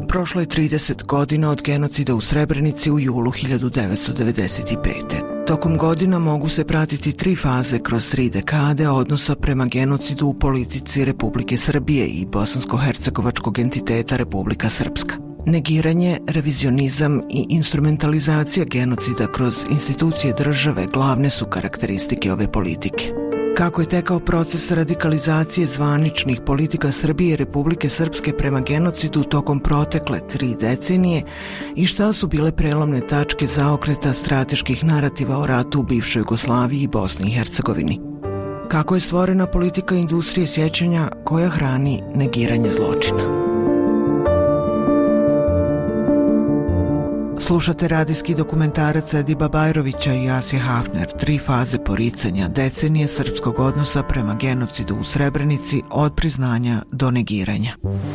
Prošlo je 30 godina od genocida u Srebrenici u julu 1995. Tokom godina mogu se pratiti 3 faze kroz 3 dekade odnosa prema genocidu u politici Republike Srbije i bosansko-hercegovačkog entiteta Republika Srpska. Negiranje, revizionizam i instrumentalizacija genocida kroz institucije države glavne su karakteristike ove politike. Kako je tekao proces radikalizacije zvaničnih politika Srbije i Republike Srpske prema genocidu tokom protekle 3 decenije i šta su bile prelomne tačke zaokreta strateških narativa o ratu u bivšoj Jugoslaviji i Bosni i Hercegovini. Kako je stvorena politika industrije sjećanja koja hrani negiranje zločina. Slušate radijski dokumentarac Ediba Bajrovića i Asje Hafner, 3 faze poricanja decenije srpskog odnosa prema genocidu u Srebrenici od priznanja do negiranja.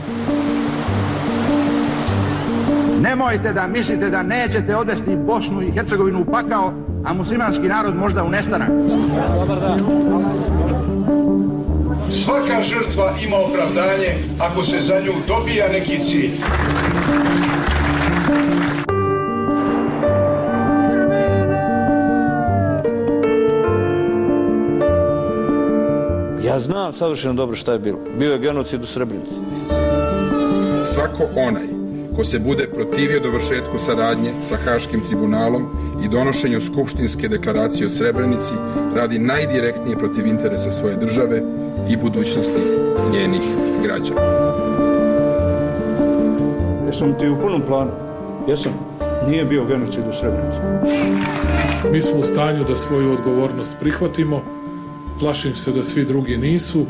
Nemojte da mislite da nećete odvesti Bosnu i Hercegovinu u pakao, a muslimanski narod možda u nestanak. Svaka žrtva ima opravdanje ako se za nju dobija neki cilj. Ja znam savršeno dobro šta je bilo. Bio je genocid u Srebrenici. Svako onaj ko se bude protivio dovršetku saradnje sa Haškim tribunalom i donošenju skupštinske deklaracije o Srebrenici radi najdirektnije protiv interesa svoje države i budućnosti njenih građana. Jesam ti u punom planu? Jesam. Nije bio genocid u Srebrenici. Mi smo u stanju da svoju odgovornost prihvatimo. Plašim se da svi drugi nisu.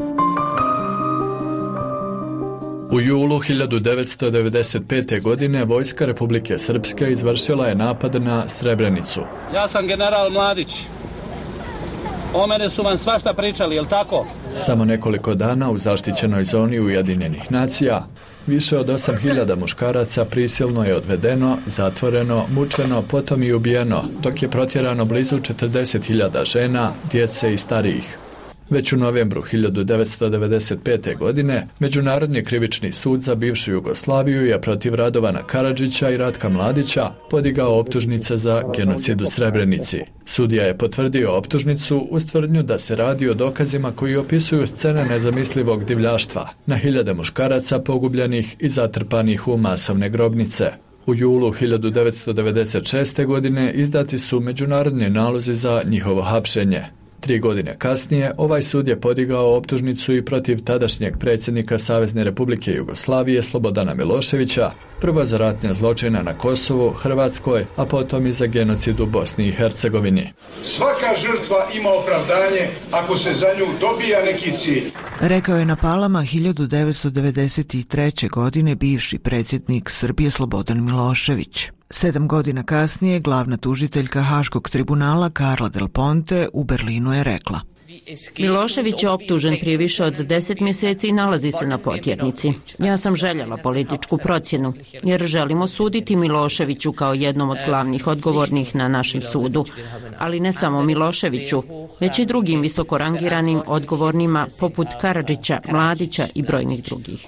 U julu 1995. godine vojska Republike Srpske izvršila je napad na Srebrenicu. Ja sam general Mladić. O mene su vam svašta pričali, jel tako? Samo nekoliko dana u zaštićenoj zoni Ujedinjenih nacija više od 8.000 muškaraca prisilno je odvedeno, zatvoreno, mučeno, potom i ubijeno, dok je protjerano blizu 40.000 žena, djece i starijih. Već u novembru 1995. godine Međunarodni krivični sud za bivšu Jugoslaviju je protiv Radovana Karadžića i Ratka Mladića podigao optužnice za genocid u Srebrenici. Sudija je potvrdio optužnicu uz tvrdnju da se radi o dokazima koji opisuju scene nezamislivog divljaštva na hiljade muškaraca pogubljenih i zatrpanih u masovne grobnice. U julu 1996. godine izdati su međunarodni nalozi za njihovo hapšenje. 3 godine kasnije, ovaj sud je podigao optužnicu i protiv tadašnjeg predsjednika Savezne Republike Jugoslavije Slobodana Miloševića, prvo za ratne zločine na Kosovu, Hrvatskoj, a potom i za genocid u Bosni i Hercegovini. Svaka žrtva ima opravdanje ako se za nju dobija neki cilj. Rekao je na Palama 1993. godine bivši predsjednik Srbije Slobodan Milošević. 7 godina kasnije glavna tužiteljka Haškog tribunala Carla Del Ponte u Berlinu je rekla: Milošević je optužen prije više od 10 mjeseci i nalazi se na potjernici. Ja sam željela političku procjenu, jer želimo suditi Miloševiću kao jednom od glavnih odgovornih na našem sudu. Ali ne samo Miloševiću, već i drugim visokorangiranim odgovornima poput Karadžića, Mladića i brojnih drugih.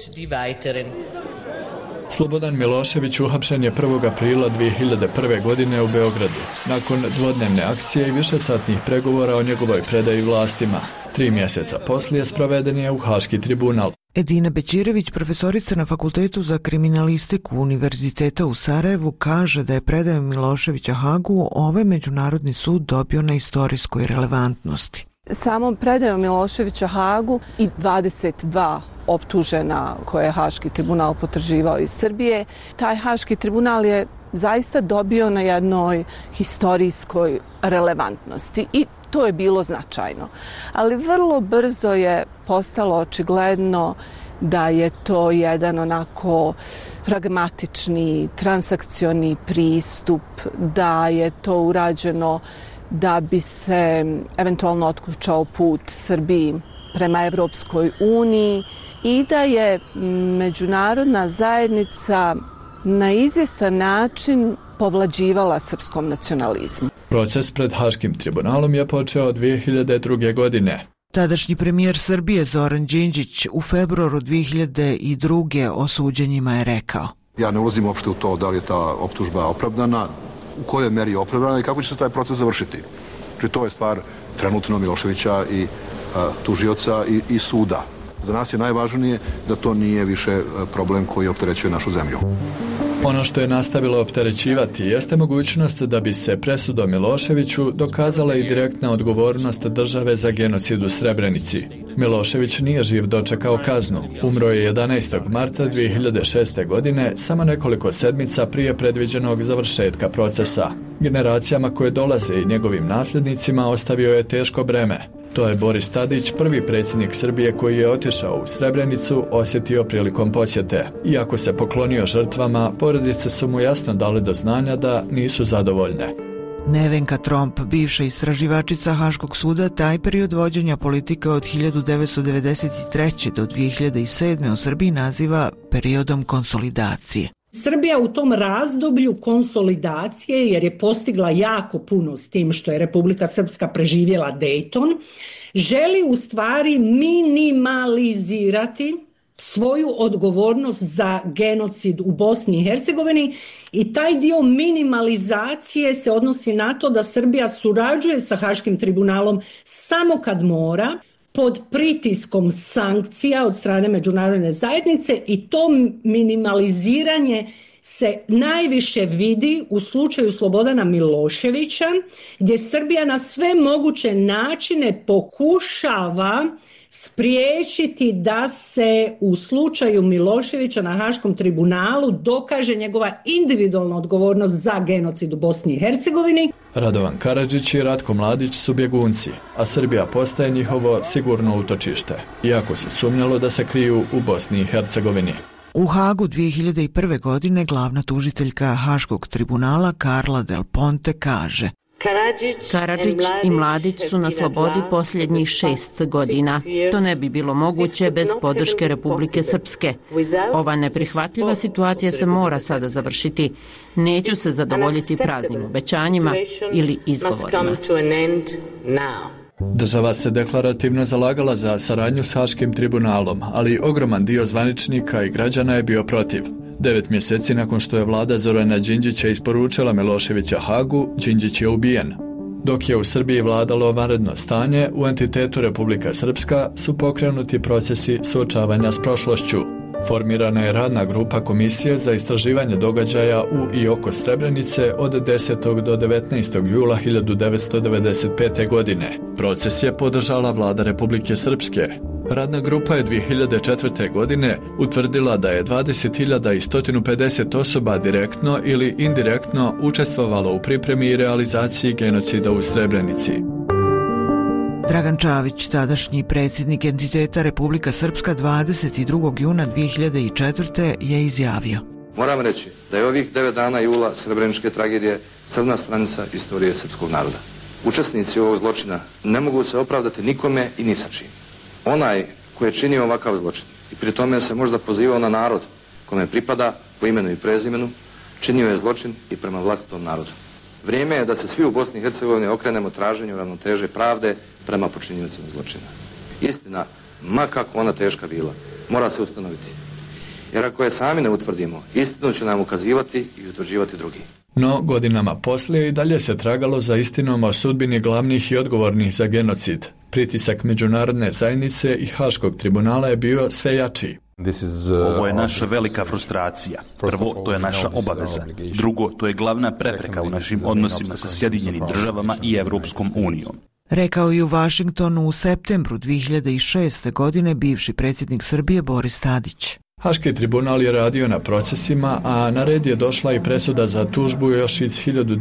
Slobodan Milošević uhapšen je 1. aprila 2001. godine u Beogradu, nakon dvodnevne akcije i višesatnih pregovora o njegovoj predaji vlastima. 3 mjeseca poslije sproveden je u Haški tribunal. Edina Bećirević, profesorica na Fakultetu za kriminalistiku Univerziteta u Sarajevu, kaže da je predajom Miloševića Hagu ovaj međunarodni sud dobio na istorijskoj relevantnosti. Samom predajom Miloševića Hagu i 22 optužena koje je Haški tribunal potraživao iz Srbije, taj Haški tribunal je zaista dobio na jednoj historijskoj relevantnosti i to je bilo značajno. Ali vrlo brzo je postalo očigledno da je to jedan onako pragmatični, transakcioni pristup, da je to urađeno da bi se eventualno otključao put Srbiji prema Evropskoj uniji i da je međunarodna zajednica na izvjestan način povlađivala srpskom nacionalizmu. Proces pred Haškim tribunalom je počeo 2002. godine. Tadašnji premijer Srbije Zoran Đinđić u februaru 2002. o suđenjima je rekao: Ja ne ulazim uopšte u to da li je ta optužba opravdana, u kojoj meri je opravdana i kako će se taj proces završiti. Znači, to je stvar trenutno Miloševića i tužioca i suda. Za nas je najvažnije da to nije više problem koji opterećuje našu zemlju. Ono što je nastavilo opterećivati jeste mogućnost da bi se presudom Miloševiću dokazala i direktna odgovornost države za genocid u Srebrenici. Milošević nije živ dočekao kaznu. Umro je 11. marta 2006. godine, samo nekoliko sedmica prije predviđenog završetka procesa. Generacijama koje dolaze i njegovim nasljednicima ostavio je teško breme. To je Boris Tadić, prvi predsjednik Srbije koji je otišao u Srebrenicu, osjetio prilikom posjete. Iako se poklonio žrtvama, porodice su mu jasno dale do znanja da nisu zadovoljne. Nevenka Tromp, bivša istraživačica Haškog suda, taj period vođenja politike od 1993. do 2007. u Srbiji naziva periodom konsolidacije. Srbija u tom razdoblju konsolidacije, jer je postigla jako puno s tim što je Republika Srpska preživjela Dayton, želi u stvari minimalizirati svoju odgovornost za genocid u Bosni i Hercegovini i taj dio minimalizacije se odnosi na to da Srbija surađuje sa Haškim tribunalom samo kad mora, pod pritiskom sankcija od strane međunarodne zajednice i to minimaliziranje se najviše vidi u slučaju Slobodana Miloševića, gdje Srbija na sve moguće načine pokušava spriječiti da se u slučaju Miloševića na Haškom tribunalu dokaže njegova individualna odgovornost za genocid u Bosni i Hercegovini. Radovan Karadžić i Ratko Mladić su bjegunci, a Srbija postaje njihovo sigurno utočište, iako se sumnjalo da se kriju u Bosni i Hercegovini. U Hagu 2001. godine glavna tužiteljka Haškog tribunala Carla Del Ponte kaže: Karadžić i Mladić su na slobodi posljednjih 6 godina. To ne bi bilo moguće bez podrške Republike Srpske. Ova neprihvatljiva situacija se mora sada završiti. Neću se zadovoljiti praznim obećanjima ili izgovorima. Država se deklarativno zalagala za saradnju s Haškim tribunalom, ali ogroman dio zvaničnika i građana je bio protiv. 9 mjeseci nakon što je vlada Zorana Đinđića isporučila Miloševića Hagu, Đinđić je ubijen. Dok je u Srbiji vladalo vanredno stanje, u entitetu Republika Srpska su pokrenuti procesi suočavanja s prošlošću. Formirana je radna grupa Komisije za istraživanje događaja u i oko Srebrenice od 10. do 19. jula 1995. godine. Proces je podržala vlada Republike Srpske. Radna grupa je 2004. godine utvrdila da je 20.150 osoba direktno ili indirektno učestvovalo u pripremi i realizaciji genocida u Srebrenici. Dragan Čavić, tadašnji predsjednik entiteta Republika Srpska, 22. juna 2004. je izjavio: Moram reći da je ovih 9 dana jula srebreničke tragedije crna stranica istorije srpskog naroda. Učesnici ovog zločina ne mogu se opravdati nikome i ni sa čim. Onaj koji je činio ovakav zločin i pri tome se možda pozivao na narod kome pripada po imenu i prezimenu, činio je zločin i prema vlastitom narodu. Vrijeme je da se svi u Bosni i Hercegovini okrenemo traženju ravnoteže pravde prema počinjivcima zločina. Istina, ma kako ona teška bila, mora se ustanoviti. Jer ako je sami ne utvrdimo, istinu će nam ukazivati i utvrđivati drugi. No, godinama poslije i dalje se tragalo za istinom o sudbini glavnih i odgovornih za genocid. Pritisak međunarodne zajednice i Haškog tribunala je bio sve jači. Ovo je naša velika frustracija. Prvo, to je naša obaveza. Drugo, to je glavna prepreka u našim odnosima sa Sjedinjenim državama i Evropskom unijom. Rekao je u Vašingtonu u septembru 2006. godine bivši predsjednik Srbije Boris Tadić. Haški tribunal je radio na procesima, a na red je došla i presuda za tužbu još iz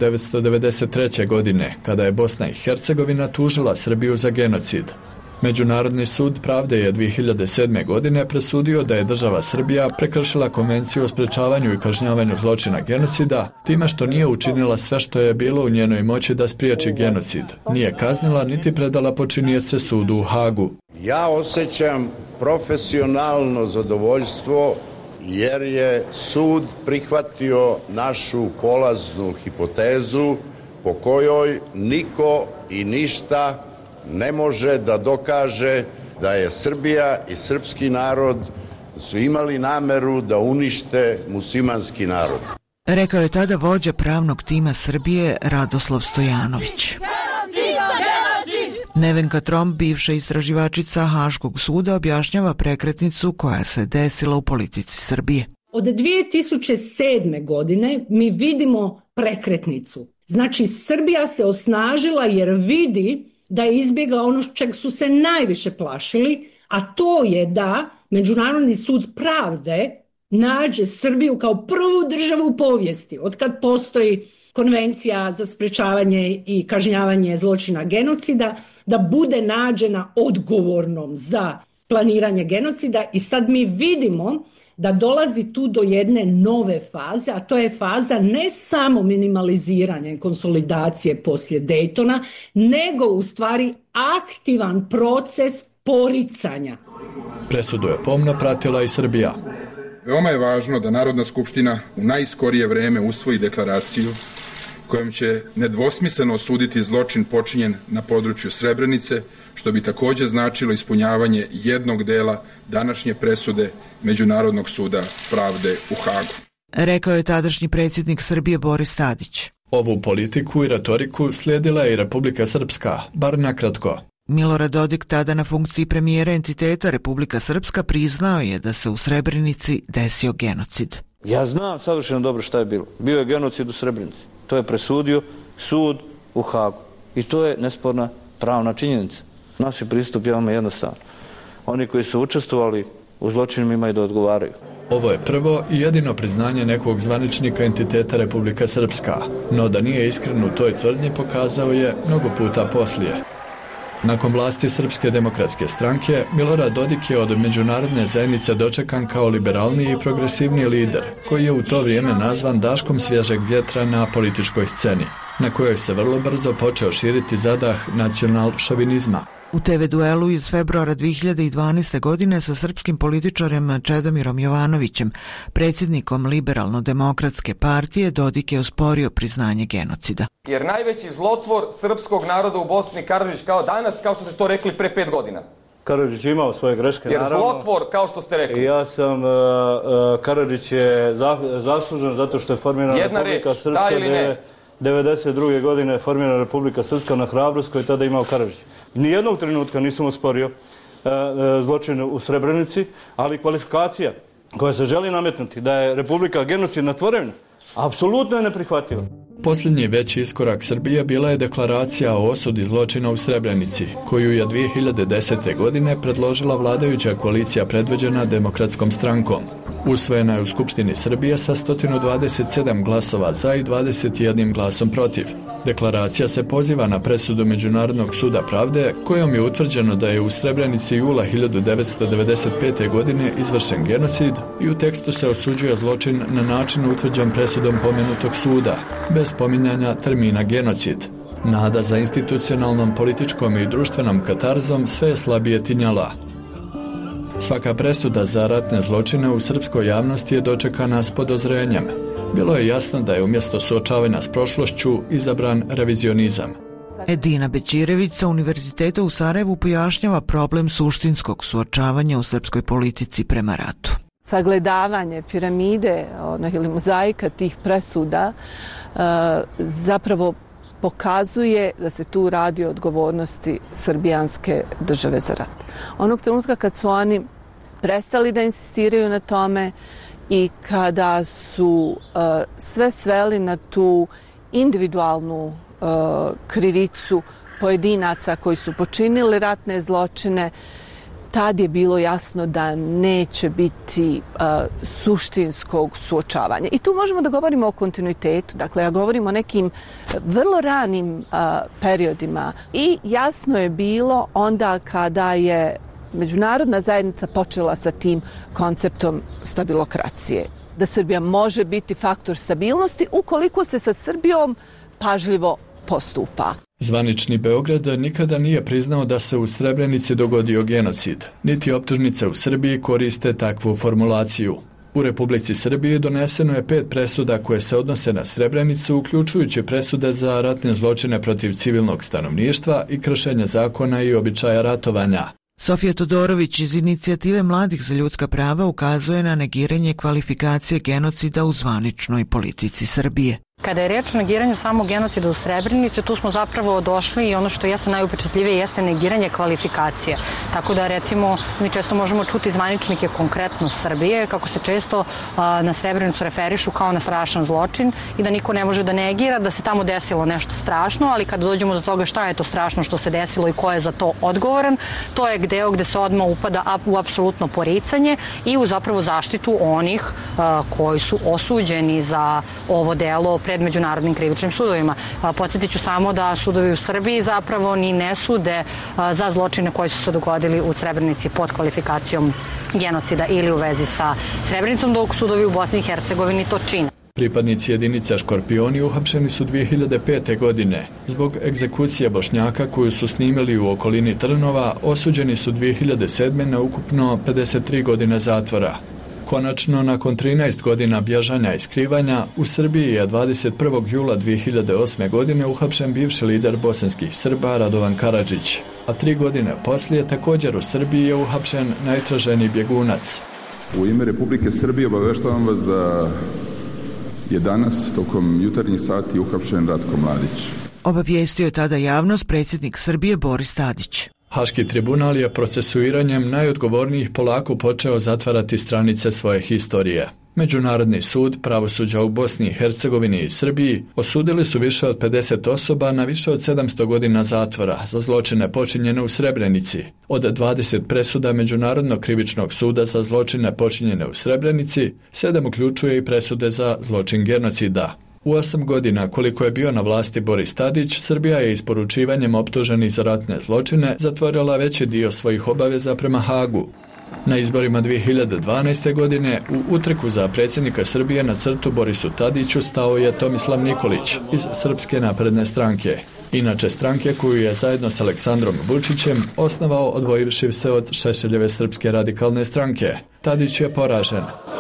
1993. godine, kada je Bosna i Hercegovina tužila Srbiju za genocid. Međunarodni sud pravde je 2007. godine presudio da je država Srbija prekršila Konvenciju o sprečavanju i kažnjavanju zločina genocida time što nije učinila sve što je bilo u njenoj moći da spriječi genocid. Nije kaznila niti predala počinioce sudu u Hagu. Ja osjećam profesionalno zadovoljstvo jer je sud prihvatio našu polaznu hipotezu po kojoj niko i ništa ne može da dokaže da je Srbija i srpski narod su imali nameru da unište muslimanski narod. Rekao je tada vođa pravnog tima Srbije Radoslav Stojanović. Nevenka Tromp, bivša istraživačica Haškog suda, objašnjava prekretnicu koja se desila u politici Srbije. Od 2007. godine mi vidimo prekretnicu. Znači, Srbija se osnažila jer vidi da je izbjegla ono čeg su se najviše plašili, a to je da Međunarodni sud pravde nađe Srbiju kao prvu državu u povijesti, otkad postoji Konvencija za sprečavanje i kažnjavanje zločina genocida, da bude nađena odgovornom za planiranje genocida. I sad mi vidimo da dolazi tu do jedne nove faze, a to je faza ne samo minimaliziranja i konsolidacije poslije Daytona, nego u stvari aktivan proces poricanja. Presudu je pomno pratila i Srbija. Veoma je važno da Narodna skupština u najskorije vreme usvoji deklaraciju kojom će nedvosmisleno osuditi zločin počinjen na području Srebrenice, što bi također značilo ispunjavanje jednog dela današnje presude Međunarodnog suda pravde u Hagu. Rekao je tadašnji predsjednik Srbije Boris Tadić. Ovu politiku i retoriku slijedila je i Republika Srpska, bar nakratko. Milorad Dodik, tada na funkciji premijera entiteta Republika Srpska, priznao je da se u Srebrenici desio genocid. Ja znam savršeno dobro šta je bilo. Bio je genocid u Srebrenici. To je presudio sud u Hagu. I to je nesporna pravna činjenica. Naš je pristup veoma jednostavan. Oni koji su učestvovali u zločinima imaju da odgovaraju. Ovo je prvo i jedino priznanje nekog zvaničnika entiteta Republika Srpska, no da nije iskren u toj tvrdnji pokazao je mnogo puta poslije. Nakon vlasti Srpske demokratske stranke, Milorad Dodik je od međunarodne zajednice dočekan kao liberalniji i progresivniji lider, koji je u to vrijeme nazvan daškom svježeg vjetra na političkoj sceni, na kojoj se vrlo brzo počeo širiti zadah nacional-šovinizma. U TV duelu iz februara 2012. godine sa srpskim političarem Čedomirom Jovanovićem, predsjednikom Liberalno-demokratske partije, Dodik je osporio priznanje genocida. Jer najveći zlotvor srpskog naroda u Bosni Karadžić kao danas, kao što ste to rekli pre 5 godina. Karadžić je imao svoje greške, jer naravno. Jer zlotvor, kao što ste rekli. Ja sam, Karadžić je zaslužen zato što je formirana Republika Srpska 1992. godine, formirana Republika Srpska na hrabrost koju je tada imao Karadžić. Nijednog trenutka nisam osporio zločin u Srebrenici, ali kvalifikacija koja se želi nametnuti da je Republika genocidna tvorevina, apsolutno je neprihvatljiva. Posljednji veći iskorak Srbije bila je deklaracija o osudi zločina u Srebrenici, koju je 2010. godine predložila vladajuća koalicija predvođena Demokratskom strankom. Usvojena je u Skupštini Srbije sa 127 glasova za i 21 glasom protiv. Deklaracija se poziva na presudu Međunarodnog suda pravde, kojom je utvrđeno da je u Srebrenici jula 1995. godine izvršen genocid i u tekstu se osuđuje zločin na način utvrđen presudom pomenutog suda, bez spominjanja termina genocid. Nada za institucionalnom, političkom i društvenom katarzom sve je slabije tinjala. Svaka presuda za ratne zločine u srpskoj javnosti je dočekana s podozrenjem. Bilo je jasno da je umjesto suočavanja s prošlošću izabran revizionizam. Edina Bećirević sa Univerziteta u Sarajevu pojašnjava problem suštinskog suočavanja u srpskoj politici prema ratu. Sagledavanje piramide ili mozaika tih presuda zapravo pokazuje da se tu radi o odgovornosti srbijanske države za rat. Onog trenutka kad su oni prestali da insistiraju na tome i kada su sve sveli na tu individualnu krivicu pojedinaca koji su počinili ratne zločine, tad je bilo jasno da neće biti suštinskog suočavanja. I tu možemo da govorimo o kontinuitetu. Dakle, ja govorim o nekim vrlo ranim periodima. I jasno je bilo onda kada je međunarodna zajednica počela sa tim konceptom stabilokracije. Da Srbija može biti faktor stabilnosti ukoliko se sa Srbijom pažljivo postupa. Zvanični Beograd nikada nije priznao da se u Srebrenici dogodio genocid, niti optužnice u Srbiji koriste takvu formulaciju. U Republici Srbiji doneseno je 5 presuda koje se odnose na Srebrenicu, uključujući presude za ratne zločine protiv civilnog stanovništva i kršenje zakona i običaja ratovanja. Sofija Todorović iz Inicijative mladih za ljudska prava ukazuje na negiranje kvalifikacije genocida u zvaničnoj politici Srbije. Kada je reč o negiranju samog genocida u Srebrenici, tu smo zapravo došli i ono što jeste najupečatljivije jeste negiranje kvalifikacije. Tako da recimo mi često možemo čuti zvaničnike konkretno Srbije kako se često na Srebrenicu referišu kao na strašan zločin i da niko ne može da negira da se tamo desilo nešto strašno, ali kada dođemo do toga šta je to strašno što se desilo i ko je za to odgovoran, to je deo gde se odmah upada u apsolutno poricanje i u zapravo zaštitu onih koji su osuđeni za ovo delo pred međunarodnim krivičnim sudovima. Podsjetit ću samo da sudovi u Srbiji zapravo ni ne sude za zločine koji su se dogodili u Srebrenici pod kvalifikacijom genocida ili u vezi sa Srebrenicom, dok sudovi u Bosni i Hercegovini to čine. Pripadnici jedinica Škorpioni uhapšeni su 2005. godine. Zbog egzekucije Bošnjaka koju su snimili u okolini Trnova, osuđeni su 2007. na ukupno 53 godine zatvora. Konačno, nakon 13 godina bježanja i skrivanja, u Srbiji je 21. jula 2008. godine uhapšen bivši lider bosanskih Srba Radovan Karadžić, a 3 godine poslije također u Srbiji je uhapšen najtraženiji bjegunac. U ime Republike Srbije obaveštavam vas da je danas tokom jutarnjih sati uhapšen Ratko Mladić. Obavijestio je tada javnost predsjednik Srbije Boris Tadić. Haški tribunal je procesuiranjem najodgovornijih polako počeo zatvarati stranice svoje historije. Međunarodni sud pravosuđa u Bosni i Hercegovini i Srbiji osudili su više od 50 osoba na više od 700 godina zatvora za zločine počinjene u Srebrenici. Od 20 presuda Međunarodnog krivičnog suda za zločine počinjene u Srebrenici, 7 uključuje i presude za zločin genocida. U 8 godina koliko je bio na vlasti Boris Tadić, Srbija je isporučivanjem optuženih za ratne zločine zatvorila veći dio svojih obaveza prema Hagu. Na izborima 2012. godine u utrku za predsjednika Srbije na crtu Borisu Tadiću stao je Tomislav Nikolić iz Srpske napredne stranke. Inače stranke koju je zajedno s Aleksandrom Vučićem osnovao odvojivši se od Šešeljeve Srpske radikalne stranke. Tadić je poražen.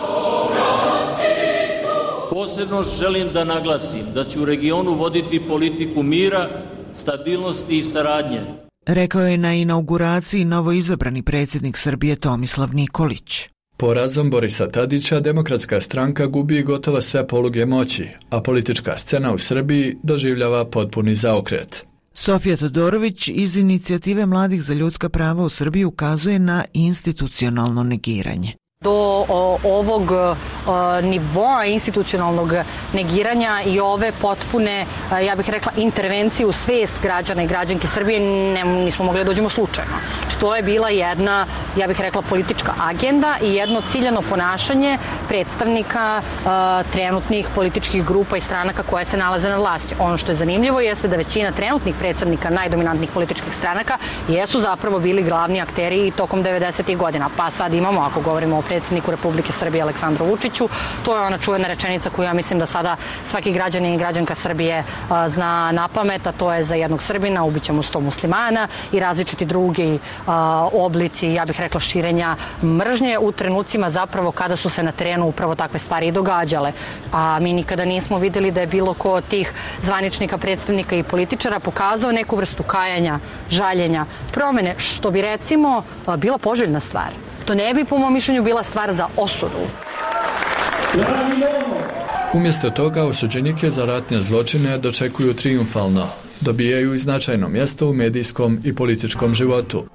Posebno želim da naglasim da će u regionu voditi politiku mira, stabilnosti i saradnje. Rekao je na inauguraciji novoizabrani predsjednik Srbije Tomislav Nikolić. Porazom Borisa Tadića Demokratska stranka gubi gotovo sve poluge moći, a politička scena u Srbiji doživljava potpuni zaokret. Sofija Todorović iz Inicijative mladih za ljudska prava u Srbiji ukazuje na institucionalno negiranje. Do ovog nivoa institucionalnog negiranja i ove potpune, ja bih rekla, intervencije u svest građana i građanki Srbije nismo mogli da dođemo slučajno. To je bila jedna, ja bih rekla, politička agenda i jedno ciljano ponašanje predstavnika trenutnih političkih grupa i stranaka koje se nalaze na vlasti. Ono što je zanimljivo jeste da većina trenutnih predstavnika najdominantnih političkih stranaka jesu zapravo bili glavni akteri i tokom 90. godina. Pa sad imamo, ako govorimo o predsjedniku Republike Srbije Aleksandru Vučiću, to je ona čuvena rečenica koju ja mislim da sada svaki građanin i građanka Srbije zna na pamet, a to je za jednog Srbina ubićemo 100 muslimana i različiti drugi oblici, ja bih rekla, širenja mržnje u trenucima zapravo kada su se na terenu upravo takve stvari i događale. A mi nikada nismo videli da je bilo ko od tih zvaničnika, predstavnika i političara pokazao neku vrstu kajanja, žaljenja, promene, što bi recimo bila poželjna stvar. To ne bi, po mom mišljenju, bila stvar za osudu. Umjesto toga osuđenike za ratne zločine dočekuju trijumfalno. Dobijaju i značajno mjesto u medijskom i političkom životu.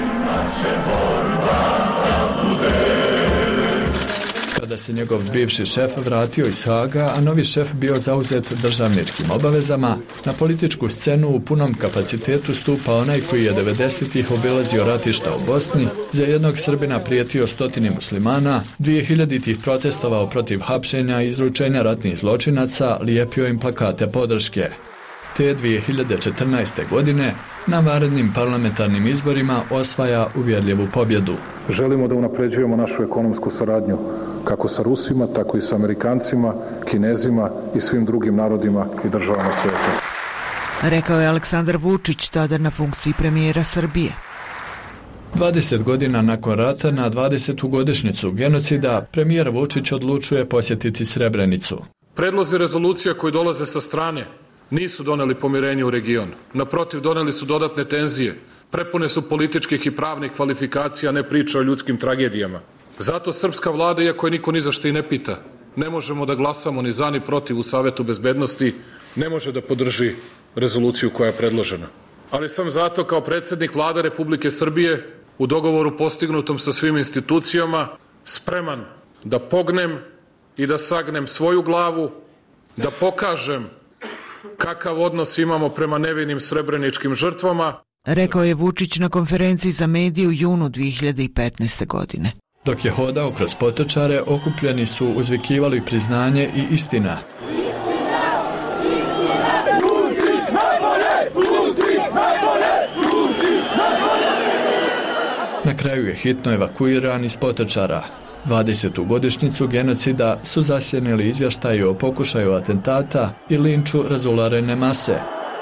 Kada se njegov bivši šef vratio iz Haga, a novi šef bio zauzet državničkim obavezama, na političku scenu u punom kapacitetu stupa onaj koji je 90-ih obilazio ratišta u Bosni, za jednog Srbina prijetio 100 muslimana, 2000-ih protestovao protiv hapšenja i izručenja ratnih zločinaca, lijepio im plakate podrške. Te 2014. godine na vanrednim parlamentarnim izborima osvaja uvjerljivu pobjedu. Želimo da unapređujemo našu ekonomsku saradnju kako sa Rusima, tako i sa Amerikancima, Kinezima i svim drugim narodima i državama svijeta. Rekao je Aleksandar Vučić, tada na funkciji premijera Srbije. 20 godina nakon rata, na 20. godišnjicu genocida, premijer Vučić odlučuje posjetiti Srebrenicu. Predlozi rezolucija koji dolaze sa strane nisu doneli pomirenje u regionu. Naprotiv, doneli su dodatne tenzije, prepune su političkih i pravnih kvalifikacija, ne priča o ljudskim tragedijama. Zato srpska vlada, iako je niko ni za što i ne pita, ne možemo da glasamo ni za ni protiv u Savetu bezbednosti, ne može da podrži rezoluciju koja je predložena. Ali sam zato kao predsjednik Vlade Republike Srbije u dogovoru postignutom sa svim institucijama spreman da pognem i da sagnem svoju glavu, da pokažem kakav odnos imamo prema nevinim srebreničkim žrtvama. Rekao je Vučić na konferenciji za medije u junu 2015. godine. Dok je hodao kroz Potočare, okupljeni su uzvikivali priznanje i istina. Na kraju je hitno evakuiran iz Potočara. 20. godišnjicu genocida su zasjenili izvještaji o pokušaju atentata i linču razularene mase.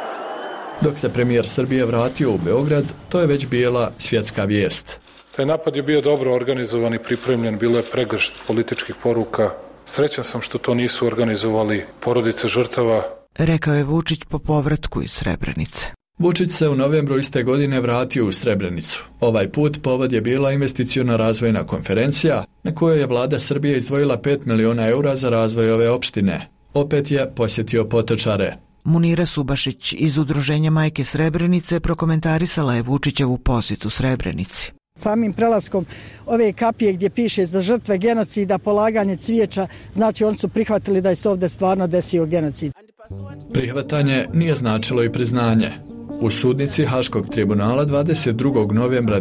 Dok se premijer Srbije vratio u Beograd, to je već bila svjetska vijest. Taj napad je bio dobro organizovan i pripremljen, bilo je pregršt političkih poruka. Srećan sam što to nisu organizovali porodice žrtava. Rekao je Vučić po povratku iz Srebrenice. Vučić se u novembru iste godine vratio u Srebrenicu. Ovaj put povod je bila investiciona razvojna konferencija na kojoj je vlada Srbije izdvojila 5 miliona eura za razvoj ove opštine. Opet je posjetio Potočare. Munira Subašić iz Udruženja Majke Srebrenice prokomentarisala je Vučićevu posjetu Srebrenici. Samim prelaskom ove kapije gdje piše za žrtve genocida, polaganje cvijeća, znači oni su prihvatili da je se ovdje stvarno desio genocid. Prihvatanje nije značilo i priznanje. U sudnici Haškog tribunala 22. novembra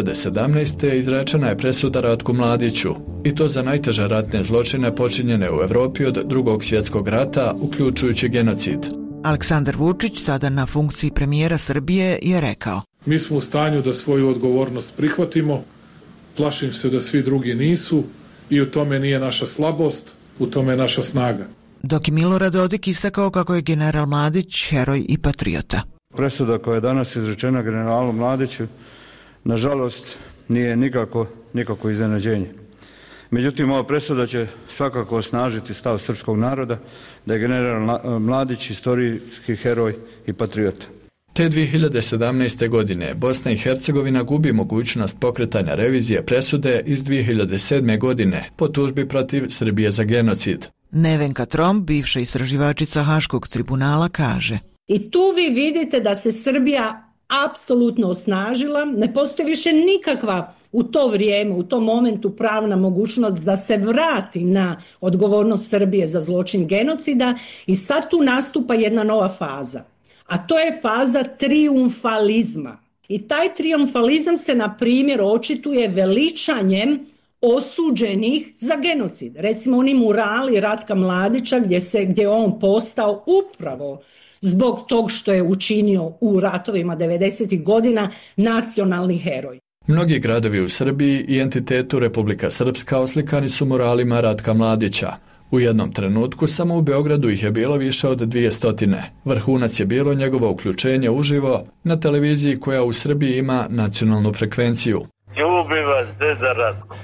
2017. izrečena je presuda Ratku Mladiću, i to za najteže ratne zločine počinjene u Europi od Drugog svjetskog rata, uključujući genocid. Aleksandar Vučić, tada na funkciji premijera Srbije, je rekao: Mi smo u stanju da svoju odgovornost prihvatimo, plašim se da svi drugi nisu i u tome nije naša slabost, u tome je naša snaga. Dok je Milorad Dodik istakao kako je general Mladić heroj i patriota. Presuda koja je danas izrečena generalu Mladiću, nažalost, nije nikako iznenađenje. Međutim, ova presuda će svakako osnažiti stav srpskog naroda da je general Mladić historijski heroj i patriota. Te 2017. godine Bosna i Hercegovina gubi mogućnost pokretanja revizije presude iz 2007. godine po tužbi protiv Srbije za genocid. Nevenka Tromp, bivša istraživačica Haškog tribunala, kaže: I tu vi vidite da se Srbija apsolutno osnažila, ne postoji više nikakva u to vrijeme, u tom momentu pravna mogućnost da se vrati na odgovornost Srbije za zločin genocida i sad tu nastupa jedna nova faza, a to je faza trijumfalizma. I taj trijumfalizam se, na primjer, očituje veličanjem osuđenih za genocid. Recimo oni murali Ratka Mladića gdje on postao upravo zbog tog što je učinio u ratovima 90. godina nacionalni heroj. Mnogi gradovi u Srbiji i entitetu Republika Srpska oslikani su muralima Ratka Mladića. U jednom trenutku samo u Beogradu ih je bilo više od 200. Vrhunac je bilo njegovo uključenje uživo na televiziji koja u Srbiji ima nacionalnu frekvenciju. Ljubi vas, deda Ratko.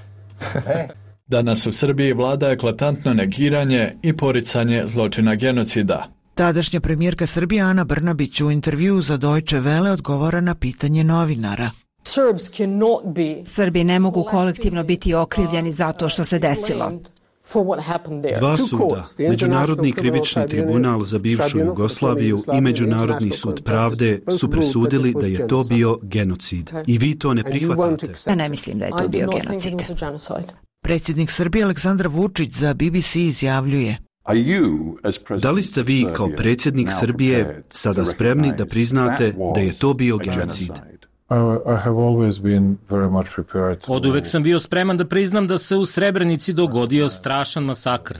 Danas u Srbiji vlada eklatantno negiranje i poricanje zločina genocida. Tadašnja premijerka Srbije Ana Brnabić u intervjuu za Deutsche Welle odgovara na pitanje novinara. Srbi ne mogu kolektivno biti okrivljeni za to što se desilo. Dva suda, Međunarodni krivični tribunal za bivšu Jugoslaviju i Međunarodni sud pravde su presudili da je to bio genocid. I vi to ne prihvatate. Ja ne mislim da je to bio genocid. Predsjednik Srbije Aleksandar Vučić za BBC izjavljuje: Da li ste vi kao predsjednik Srbije sada spremni da priznate da je to bio genocid? Oduvek sam bio spreman da priznam da se u Srebrenici dogodio strašan masakr.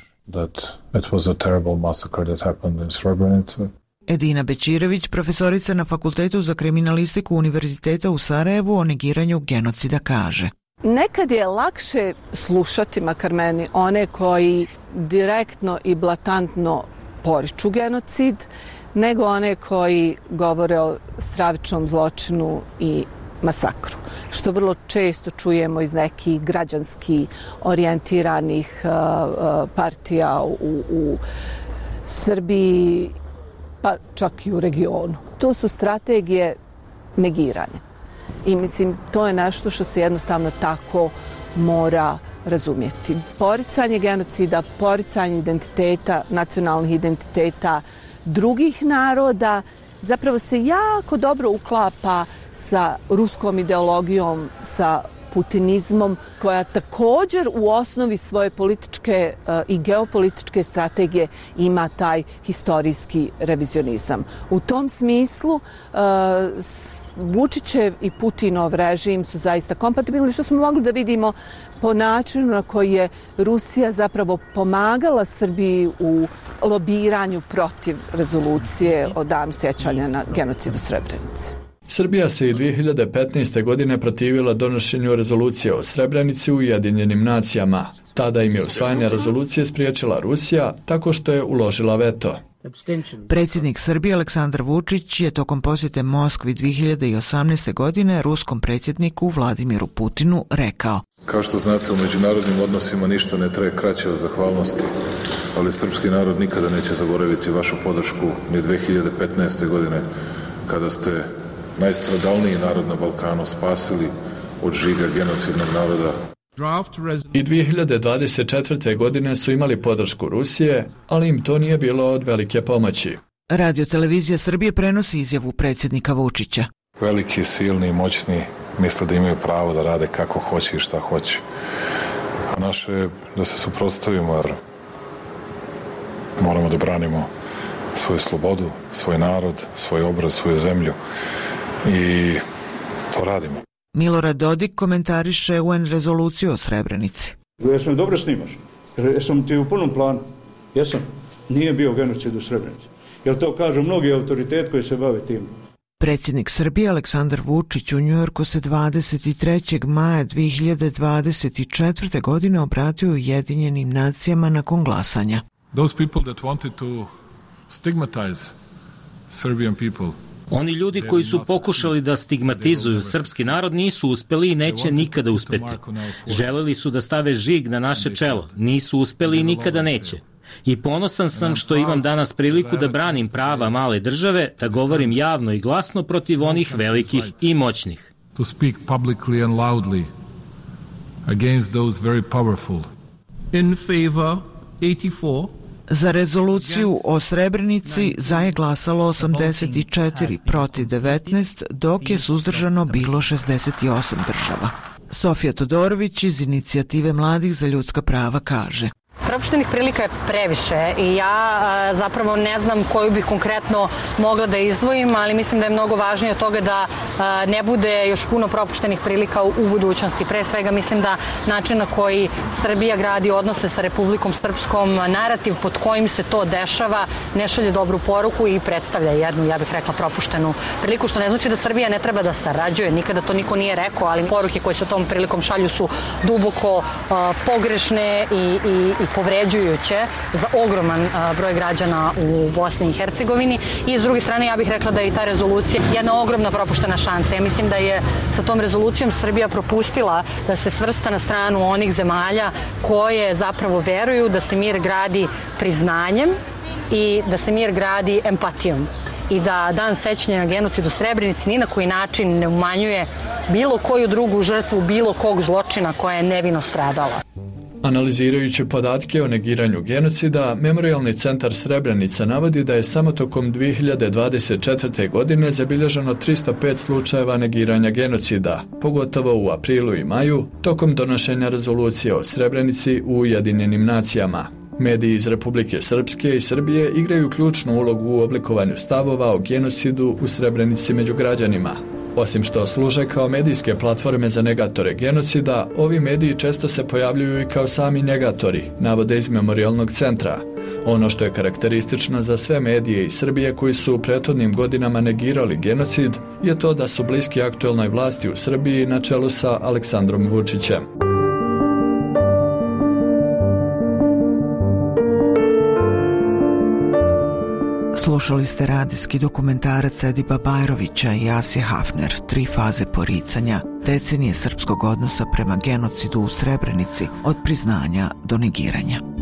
Edina Bećirević, profesorica na Fakultetu za kriminalistiku Univerziteta u Sarajevu, o negiranju genocida kaže: Nekad je lakše slušati, makar meni, one koji direktno i blatantno poriču genocid, nego one koji govore o stravičnom zločinu i masakru, što vrlo često čujemo iz nekih građanski orijentiranih partija u Srbiji, pa čak i u regionu. To su strategije negiranja. i mislim to je nešto što se jednostavno tako mora razumjeti. Poricanje genocida, poricanje identiteta, nacionalnih identiteta drugih naroda zapravo se jako dobro uklapa sa ruskom ideologijom, sa putinizmom, koja također u osnovi svoje političke i geopolitičke strategije ima taj historijski revizionizam. U tom smislu Vučićev i Putinov režim su zaista kompatibilni, što smo mogli da vidimo po načinu na koji je Rusija zapravo pomagala Srbiji u lobiranju protiv rezolucije o danu sjećanja na genocid u Srebrenici. Srbija se i 2015. godine protivila donošenju rezolucije o Srebrenici u Ujedinjenim nacijama. Tada im je usvajanje rezolucije spriječila Rusija tako što je uložila veto. Predsjednik Srbije Aleksandar Vučić je tokom posjete Moskvi 2018. godine ruskom predsjedniku Vladimiru Putinu rekao: Kao što znate, u međunarodnim odnosima ništa ne traje kraće od zahvalnosti, ali srpski narod nikada neće zaboraviti vašu podršku ni 2015. godine kada ste najstradalniji narod na Balkanu spasili od žiga genocidnog naroda. I 2024. godine su imali podršku Rusije, ali im to nije bilo od velike pomoći. Radio-televizija Srbije prenosi izjavu predsjednika Vučića. Veliki, silni i moćni misle da imaju pravo da rade kako hoće i šta hoće. A naše je da se suprotstavimo, jer moramo da branimo svoju slobodu, svoj narod, svoj obraz, svoju zemlju. I to radimo. Milorad Dodik komentariše UN rezoluciju o Srebrenici. Jesam dobro snimaš? Jesam ti u punom planu? Jesam. Nije bio genocid u Srebrenici. Jer to kažu mnogi autoritet koji se bave tim. Predsjednik Srbije Aleksandar Vučić u Njujorku se 23. maja 2024. godine obratio Ujedinjenim nacijama nakon glasanja. Those people that wanted to stigmatize Serbian people. Oni ljudi koji su pokušali da stigmatizuju srpski narod nisu uspeli i neće nikada uspeti. Želeli su da stave žig na naše čelo, nisu uspeli i nikada neće. I ponosan sam što imam danas priliku da branim prava male države, da govorim javno i glasno protiv onih velikih i moćnih. To speak publicly and loudly against those very powerful. In favor 84. Za rezoluciju o Srebrenici za je glasalo 84, protiv 19, dok je suzdržano bilo 68 država. Sofija Todorović iz Inicijative mladih za ljudska prava kaže: Propuštenih prilika je previše i ja zapravo ne znam koju bih konkretno mogla da izdvojim, ali mislim da je mnogo važnije od toga da ne bude još puno propuštenih prilika u budućnosti. Pre svega mislim da način na koji Srbija gradi odnose sa Republikom Srpskom, narativ pod kojim se to dešava, ne šalje dobru poruku i predstavlja jednu, ja bih rekla, propuštenu priliku, što ne znači da Srbija ne treba da sarađuje, nikada to niko nije rekao, ali poruke koje se tom prilikom šalju su duboko pogrešne i povređujuće za ogroman broj građana u Bosni i Hercegovini. I s druge strane, ja bih rekla da je i ta rezolucija jedna ogromna propuštena šansa. Ja mislim da je sa tom rezolucijom Srbija propustila da se svrsta na stranu onih zemalja koje zapravo veruju da se mir gradi priznanjem i da se mir gradi empatijom. I da dan sećanja na genocid u Srebrenici ni na koji način ne umanjuje bilo koju drugu žrtvu, bilo kog zločina koja je nevino stradala. Analizirajući podatke o negiranju genocida, Memorijalni centar Srebrenica navodi da je samo tokom 2024. godine zabilježeno 305 slučajeva negiranja genocida, pogotovo u aprilu i maju, tokom donošenja rezolucije o Srebrenici u Ujedinjenim nacijama. Mediji iz Republike Srpske i Srbije igraju ključnu ulogu u oblikovanju stavova o genocidu u Srebrenici među građanima. Osim što služe kao medijske platforme za negatore genocida, ovi mediji često se pojavljuju i kao sami negatori, navode iz Memorijalnog centra. Ono što je karakteristično za sve medije iz Srbije koji su u prethodnim godinama negirali genocid je to da su bliski aktuelnoj vlasti u Srbiji na čelu sa Aleksandrom Vučićem. Slušali ste radijski dokumentarac Ediba Bajrovića i Asije Hafner, 3 faze poricanja, decenije srpskog odnosa prema genocidu u Srebrenici, od priznanja do negiranja.